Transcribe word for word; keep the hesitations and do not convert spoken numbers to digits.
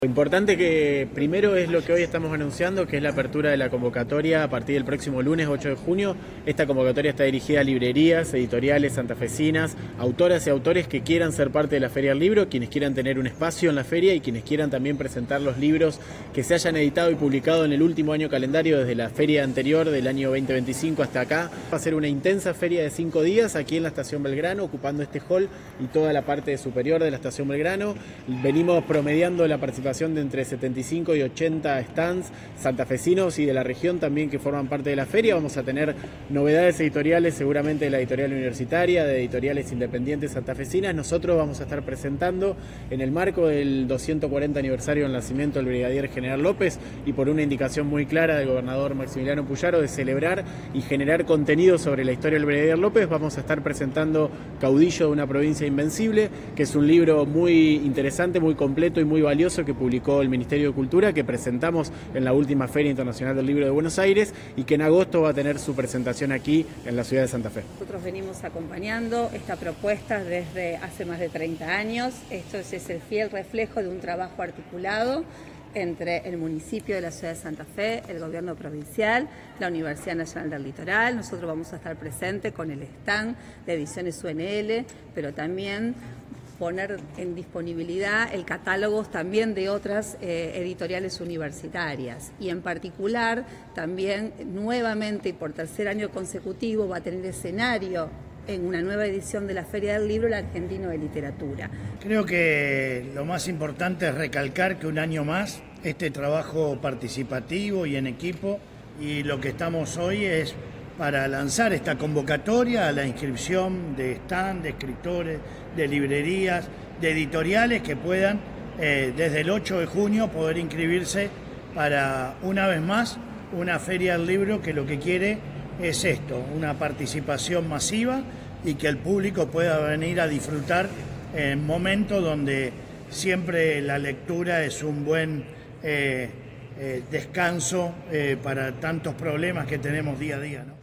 Lo importante que primero es lo que hoy estamos anunciando, que es la apertura de la convocatoria a partir del próximo lunes ocho de junio. Esta convocatoria está dirigida a librerías, editoriales santafesinas, autoras y autores que quieran ser parte de la Feria del Libro, quienes quieran tener un espacio en la feria y quienes quieran también presentar los libros que se hayan editado y publicado en el último año calendario, desde la feria anterior del año veinte veinticinco hasta acá. Va a ser una intensa feria de cinco días aquí en la Estación Belgrano, ocupando este hall y toda la parte superior de la Estación Belgrano. Venimos promediando la participación de entre setenta y cinco y ochenta stands santafesinos y de la región también que forman parte de la feria. Vamos a tener novedades editoriales, seguramente de la editorial universitaria, de editoriales independientes santafesinas. Nosotros vamos a estar presentando en el marco del doscientos cuarenta aniversario del nacimiento del brigadier general López y por una indicación muy clara del gobernador Maximiliano Puyaro de celebrar y generar contenido sobre la historia del brigadier López, vamos a estar presentando Caudillo de una provincia invencible, que es un libro muy interesante, muy completo y muy valioso que publicó el Ministerio de Cultura, que presentamos en la última Feria Internacional del Libro de Buenos Aires y que en agosto va a tener su presentación aquí en la ciudad de Santa Fe. Nosotros venimos acompañando esta propuesta desde hace más de treinta años. Esto es, es el fiel reflejo de un trabajo articulado entre el municipio de la ciudad de Santa Fe, el gobierno provincial, la Universidad Nacional del Litoral. Nosotros vamos a estar presentes con el stand de Ediciones U N L, pero también poner en disponibilidad el catálogo también de otras eh, editoriales universitarias, y en particular también nuevamente y por tercer año consecutivo va a tener escenario en una nueva edición de la Feria del Libro el Argentino de Literatura. Creo que lo más importante es recalcar que un año más este trabajo participativo y en equipo, y lo que estamos hoy es para lanzar esta convocatoria a la inscripción de stand, de escritores, de librerías, de editoriales que puedan eh, desde el ocho de junio poder inscribirse para, una vez más, una Feria del Libro que lo que quiere es esto, una participación masiva y que el público pueda venir a disfrutar en momentos donde siempre la lectura es un buen eh, eh, descanso eh, para tantos problemas que tenemos día a día, ¿no?